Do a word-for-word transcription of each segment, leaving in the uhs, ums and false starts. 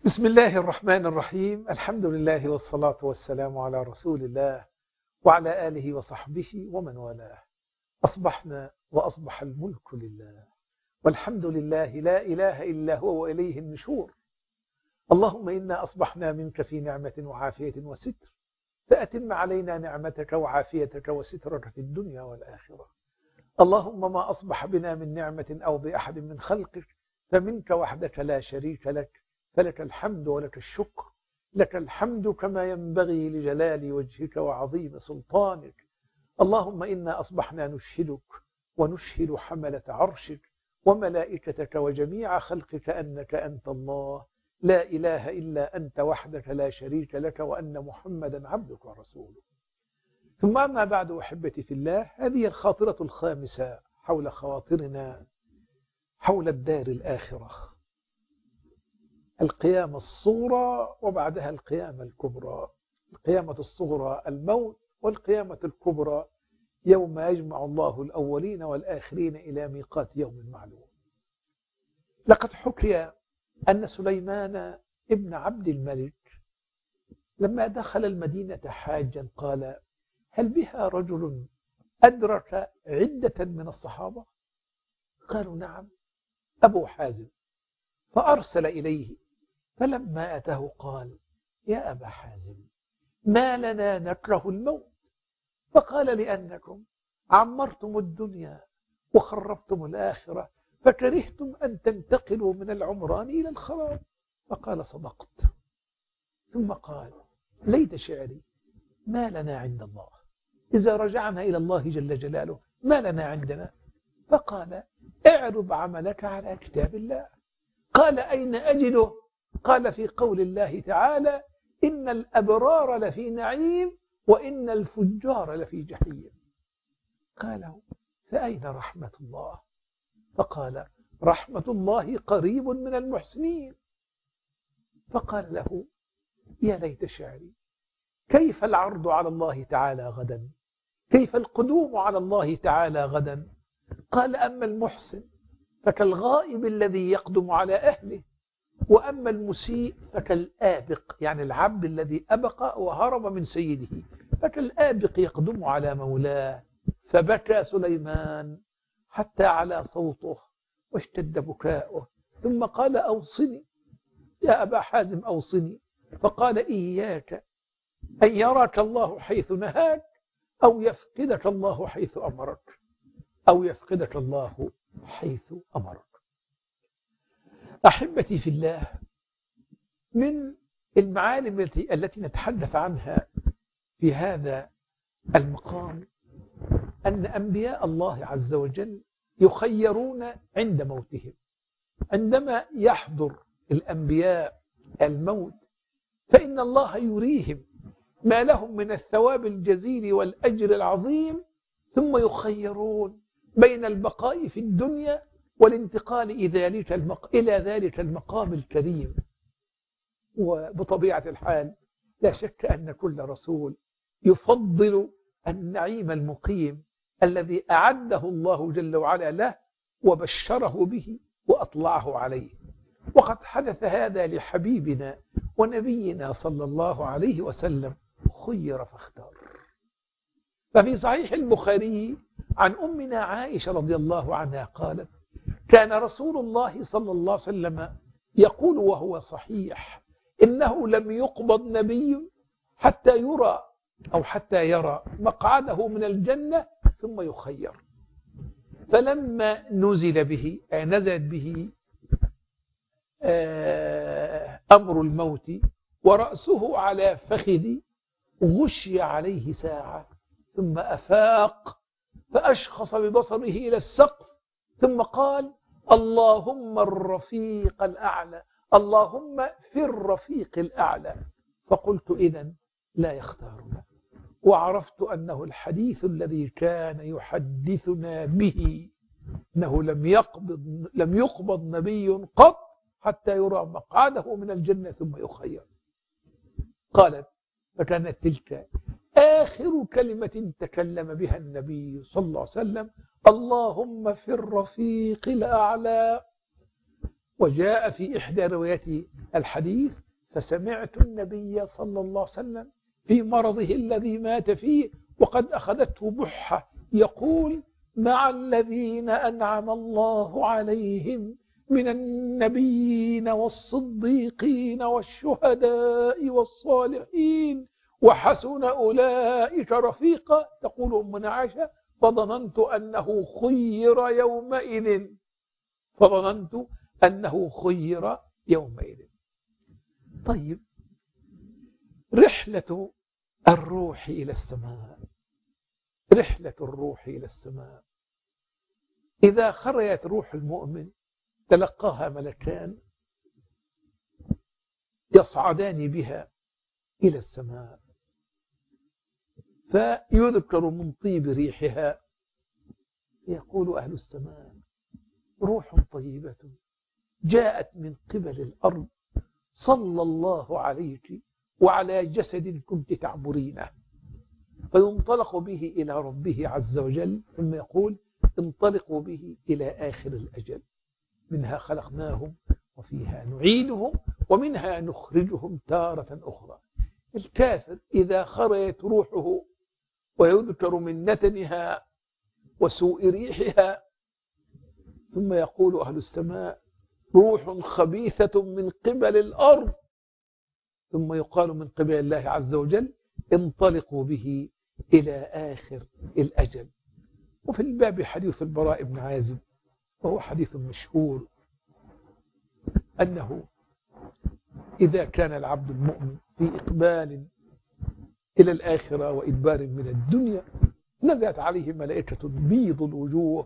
بسم الله الرحمن الرحيم. الحمد لله والصلاة والسلام على رسول الله وعلى آله وصحبه ومن والاه. أصبحنا وأصبح الملك لله، والحمد لله لا إله إلا هو وإليه النشور. اللهم إنا أصبحنا منك في نعمة وعافية وستر، فأتم علينا نعمتك وعافيتك وسترك في الدنيا والآخرة. اللهم ما أصبح بنا من نعمة أو بأحد من خلقك فمنك وحدك لا شريك لك، فلك الحمد ولك الشكر. لك الحمد كما ينبغي لجلال وجهك وعظيم سلطانك. اللهم إنا أصبحنا نشهدك ونشهد حملة عرشك وملائكتك وجميع خلقك أنك أنت الله لا إله إلا أنت وحدك لا شريك لك، وأن محمدا عبدك ورسولك. ثم أما بعد، أحبتي في الله، هذه الخاطرة الخامسة حول خواطرنا حول الدار الآخرة، القيامة الصغرى وبعدها القيامة الكبرى. القيامة الصغرى الموت، والقيامة الكبرى يوم يجمع الله الأولين والآخرين إلى ميقات يوم معلوم. لقد حكي أن سليمان ابن عبد الملك لما دخل المدينة حاجا قال: هل بها رجل أدرك عدة من الصحابة؟ قالوا: نعم، أبو حازم. فأرسل إليه، فلما أتاه قال: يا أبا حازم، ما لنا نكره الموت؟ فقال: لأنكم عمرتم الدنيا وخربتم الآخرة، فكرهتم أن تنتقلوا من العمران إلى الخراب. فقال: صدقت. ثم قال: ليت شعري، ما لنا عند الله إذا رجعنا إلى الله جل جلاله، ما لنا عندنا؟ فقال: اعرض عملك على كتاب الله. قال: أين أجده؟ قال: في قول الله تعالى: إن الأبرار لفي نعيم وإن الفجار لفي جحيم. قال: فأين رحمة الله؟ فقال: رحمة الله قريب من المحسنين. فقال له: يا ليت شعري، كيف العرض على الله تعالى غدا؟ كيف القدوم على الله تعالى غدا؟ قال: أما المحسن فكالغائب الذي يقدم على أهله، وأما المسيء فكالآبق، يعني العبد الذي أبق وهرب من سيده، فكالآبق يقدم على مولاه. فبكى سليمان حتى على صوته واشتد بكاؤه، ثم قال: أوصني يا أبا حازم، أوصني. فقال: إياك أن يراك الله حيث نهاك، أو يفقدك الله حيث أمرك، أو يفقدك الله حيث أمرك. أحبتي في الله، من المعالم التي, التي نتحدث عنها في هذا المقام أن أنبياء الله عز وجل يخيرون عند موتهم. عندما يحضر الأنبياء الموت فإن الله يريهم ما لهم من الثواب الجزيل والأجر العظيم، ثم يخيرون بين البقاء في الدنيا والانتقال إلى ذلك المقام الكريم. وبطبيعة الحال لا شك أن كل رسول يفضل النعيم المقيم الذي أعده الله جل وعلا له وبشره به وأطلعه عليه. وقد حدث هذا لحبيبنا ونبينا صلى الله عليه وسلم، خير فاختار. ففي صحيح البخاري عن أمنا عائشة رضي الله عنها قالت: كان رسول الله صلى الله عليه وسلم يقول وهو صحيح: إنه لم يقبض نبي حتى يرى أو حتى يرى مقعده من الجنة ثم يخير. فلما نزل به نزلت به أمر الموت ورأسه على فخذي، غشي عليه ساعة ثم أفاق فأشخص ببصره إلى السقف، ثم قال: اللهم الرفيق الأعلى، اللهم في الرفيق الأعلى. فقلت: إذن لا يختارنا. وعرفت أنه الحديث الذي كان يحدثنا به، أنه لم يقبض, لم يقبض نبي قط حتى يرى مقعده من الجنة ثم يخير. قالت: فكانت تلك آخر كلمة تكلم بها النبي صلى الله عليه وسلم: اللهم في الرفيق الأعلى. وجاء في إحدى روايات الحديث: فسمعت النبي صلى الله عليه وسلم في مرضه الذي مات فيه وقد أخذته بحة يقول: مع الذين أنعم الله عليهم من النبيين والصديقين والشهداء والصالحين وحسن أولئك رفيقا. تقول أمنا عائشة: فظننت أنه خير يومئذ فظننت أنه خير يومئذ. طيب، رحلة الروح إلى السماء، رحلة الروح إلى السماء إذا خرجت روح المؤمن تلقاها ملكان يصعدان بها إلى السماء، فيذكر من طيب ريحها، يقول أهل السماء: روح طيبة جاءت من قبل الأرض صلى الله عليك وعلى جسد كنت تعبرينه. فينطلق به إلى ربه عز وجل، ثم يقول: انطلقوا به إلى آخر الأجل، منها خلقناهم وفيها نعيدهم ومنها نخرجهم تارة أخرى. الكافر إذا خرجت روحه ويذكر من نتنها وسوء ريحها، ثم يقول أهل السماء: روح خبيثة من قبل الأرض، ثم يقال من قبل الله عز وجل: انطلقوا به إلى آخر الأجل. وفي الباب حديث البراء بن عازب، وهو حديث مشهور، أنه إذا كان العبد المؤمن في إقبال إلى الآخرة وإدبار من الدنيا، نزلت عليه ملائكة بيض الوجوه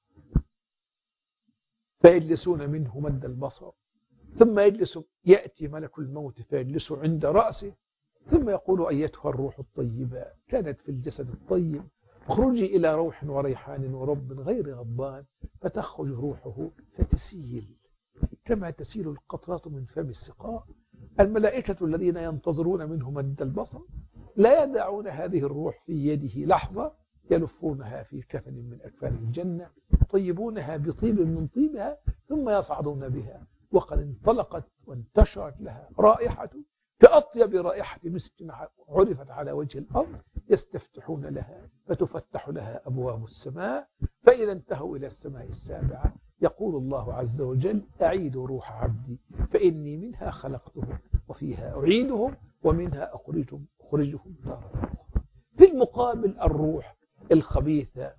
فيجلسون منه مد البصر، ثم يجلس يأتي ملك الموت فيجلس عند رأسه، ثم يقول: أيتها الروح الطيبة كانت في الجسد الطيب، اخرجي إلى روح وريحان ورب غير غضبان. فتخرج روحه فتسيل كما تسيل القطرات من فم السقاء. الملائكة الذين ينتظرون منه مد البصر لا يدعون هذه الروح في يده لحظة، يلفونها في كفن من أكفان الجنة، يطيبونها بطيب من طيبها، ثم يصعدون بها وقد انطلقت وانتشرت لها رائحة كأطيب رائحة مسك عرفت على وجه الأرض. يستفتحون لها فتفتح لها أبواب السماء، فإذا انتهوا إلى السماء السابعة يقول الله عز وجل: أعيدوا روح عبدي فإني منها خلقتهم وفيها أعيدهم ومنها أخرجهم أخرجهم تارة أخرى. في المقابل الروح الخبيثة،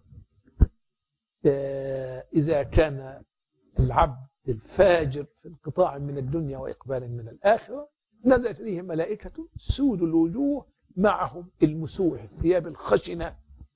إذا كان العبد الفاجر في انقطاع من الدنيا وإقبال من الآخرة، نزلت إليه ملائكة سود الوجوه معهم المسوح الثياب الخشنة،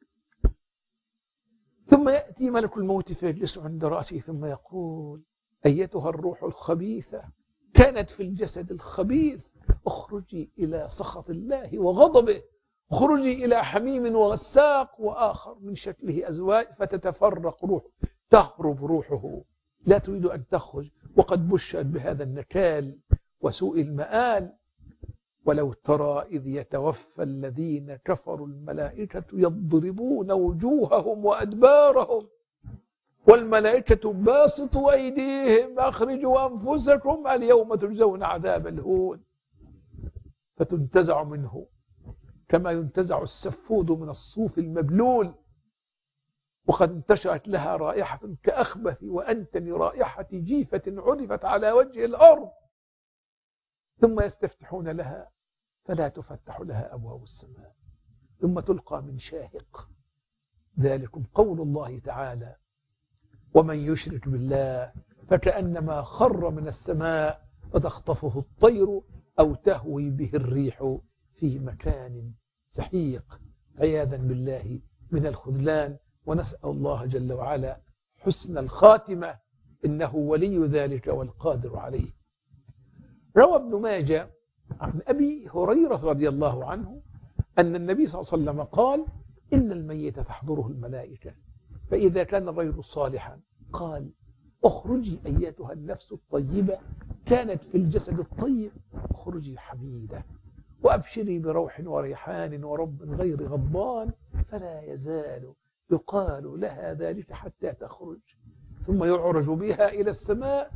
ثم يأتي ملك الموت فيجلس عند رأسه ثم يقول: أيتها الروح الخبيثة كانت في الجسد الخبيث، اخرجي إلى سخط الله وغضبه، اخرجي إلى حميم وغساق وآخر من شكله أزواج، فتتفرق روحه، تهرب روحه، لا تريد أن تخرج، وقد بشرت بهذا النكال وسوء المآل. ولو ترى إذ يتوفى الذين كفروا الملائكة يضربون وجوههم وأدبارهم والملائكة باسطوا أيديهم أخرجوا أنفسكم اليوم تجزون عذاب الهون، فتنتزع منه كما ينتزع السفود من الصوف المبلول، وقد انتشرت لها رائحة كأخبث وأنتن رائحة جيفة عرفت على وجه الأرض. ثم يستفتحون لها فلا تفتح لها أبواب السماء، ثم تلقى من شاهق. ذلكم قول الله تعالى: ومن يشرك بالله فكأنما خر من السماء فتخطفه الطير أو تهوي به الريح في مكان سحيق. عياذا بالله من الخذلان، ونسأل الله جل وعلا حسن الخاتمة، إنه ولي ذلك والقادر عليه. روى ابن ماجه عن أبي هريرة رضي الله عنه أن النبي صلى الله عليه وسلم قال: إن الميت تحضره الملائكة، فإذا كان الرجل صالحا قال: اخرجي أيتها النفس الطيبة كانت في الجسد الطيب، اخرجي حميدة وأبشري بروح وريحان ورب غير غضبان، فلا يزال يقال لها ذلك حتى تخرج، ثم يعرج بها إلى السماء،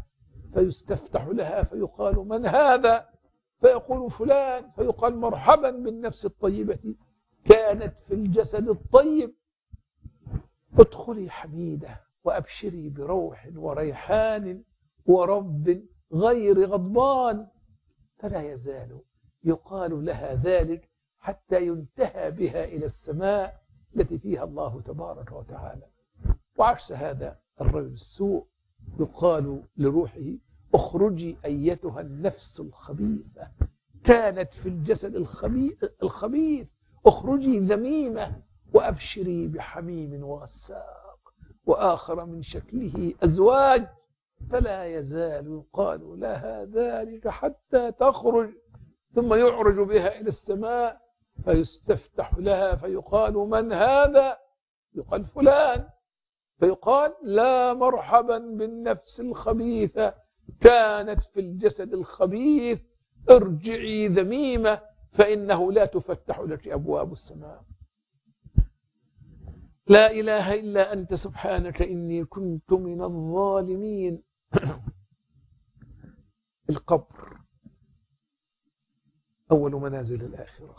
فيستفتح لها فيقال من هذا؟ فيقول فلان، فيقال مرحبا بالنفس الطيبة كانت في الجسد الطيب، ادخلي حميدة وأبشري بروح وريحان ورب غير غضبان. فلا يزال يقال لها ذلك حتى ينتهى بها إلى السماء التي فيها الله تبارك وتعالى. وعكس هذا الرجل السوء يقال لروحه اخرجي أيتها النفس الخبيثة كانت في الجسد الخبيث، اخرجي ذميمة وأبشري بحميم وغساق وآخر من شكله أزواج. فلا يزال يقال لها ذلك حتى تخرج، ثم يعرج بها إلى السماء فيستفتح لها فيقال من هذا؟ يقال فلان، فيقال لا مرحبا بالنفس الخبيثة كانت في الجسد الخبيث، ارجعي ذميمة فإنه لا تفتح لك أبواب السماء. لا إله إلا أنت سبحانك إني كنت من الظالمين. القبر أول منازل الآخرة،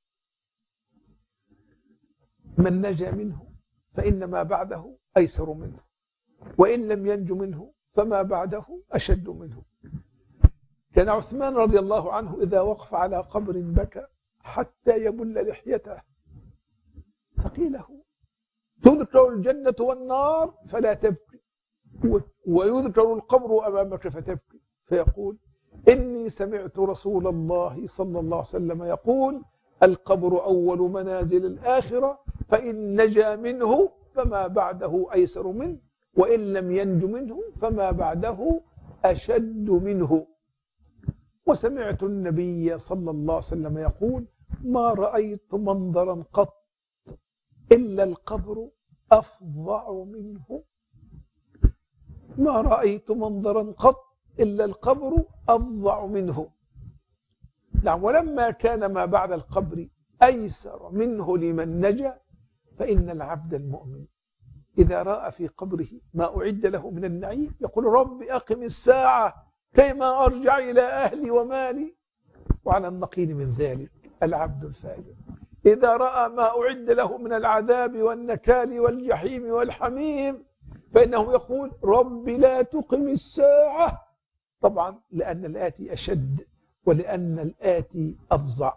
من نجا منه فإن ما بعده أيسر منه، وإن لم ينج منه فما بعده أشد منه. كان عثمان رضي الله عنه إذا وقف على قبر بكى حتى يبل لحيته، فقيل له تذكر الجنة والنار فلا تبكي، ويذكر القبر أمامك فتبكي، فيقول إني سمعت رسول الله صلى الله عليه وسلم يقول القبر أول منازل الآخرة، فإن نجا منه فما بعده أيسر منه، وإن لم ينج منه فما بعده أشد منه. وسمعت النبي صلى الله عليه وسلم يقول ما رأيت منظرا قط إلا القبر أفظع منه، ما رأيت منظرا قط إلا القبر أفظع منه. نعم، ولما كان ما بعد القبر أيسر منه لمن نجا، فإن العبد المؤمن إذا رأى في قبره ما أعد له من النعيم يقول رب أقم الساعة كيما أرجع إلى أهلي ومالي. وعلى النقيض من ذلك العبد الفاجر إذا رأى ما أعد له من العذاب والنكال والجحيم والحميم فإنه يقول رب لا تقم الساعة، طبعا لأن الآتي أشد ولأن الآتي أفظع.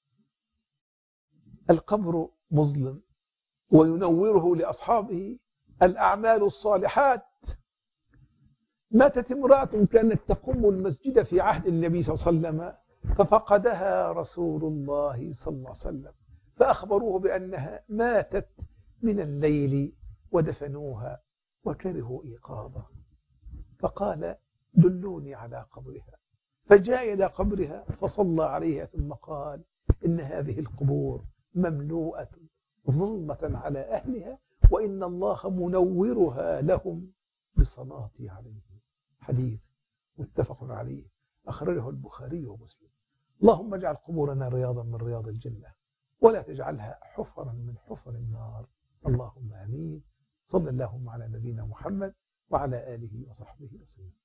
القبر مظلم وينوره لأصحابه الأعمال الصالحات. ماتت امرأة كانت تقوم المسجد في عهد النبي صلى الله عليه وسلم ففقدها رسول الله صلى الله عليه وسلم، فأخبروه بأنها ماتت من الليل ودفنوها وكرهوا إيقاظها، فقال دلوني على قبرها، فجاء إلى قبرها فصلى عليها ثم قال إن هذه القبور مملوءة ظلمة على أهلها وإن الله منورها لهم بصلاتي عليه. حديث متفق عليه أخرجه البخاري ومسلم. اللهم اجعل قبورنا رياضا من رياض الجنة ولا تجعلها حفرا من حفر النار، اللهم آمين. صلى اللهم على نبينا محمد وعلى آله وصحبه وسلم.